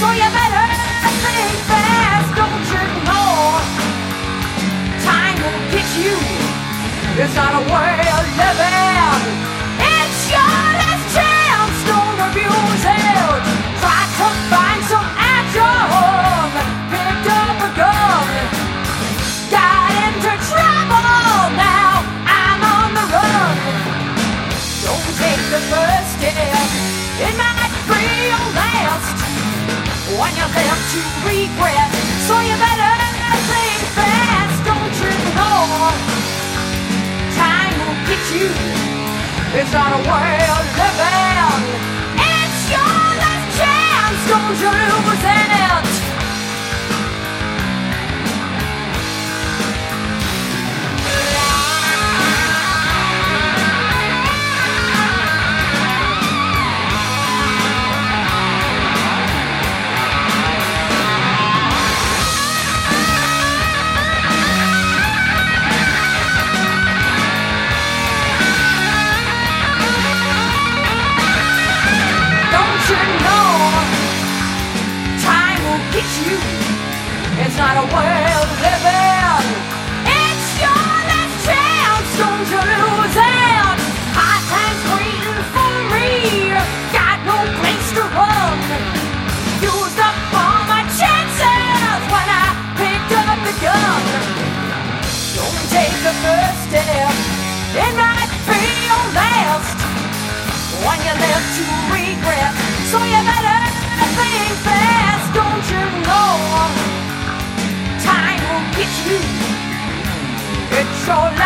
So you better think fast, don't you know? Time will get you. It's not a way of living. It's your last chance, don't abuse it. Try to find some action. Picked up a gun, got into trouble. Now I'm on the run. Don't take the first step, it might be your last. When you're left to regret, so you better think fast, don't you know? Time will get you. It's not a way of living. It's your last chance, don't you lose it. It's not a way of living. It's your last chance, don't you lose it. Hard times waiting for me, got no place to run. Used up all my chances when I picked up the gun. Don't take the first step, it might be your last. When you're left to regret, so you better think fast, don't you know? Time will get you. It's your life.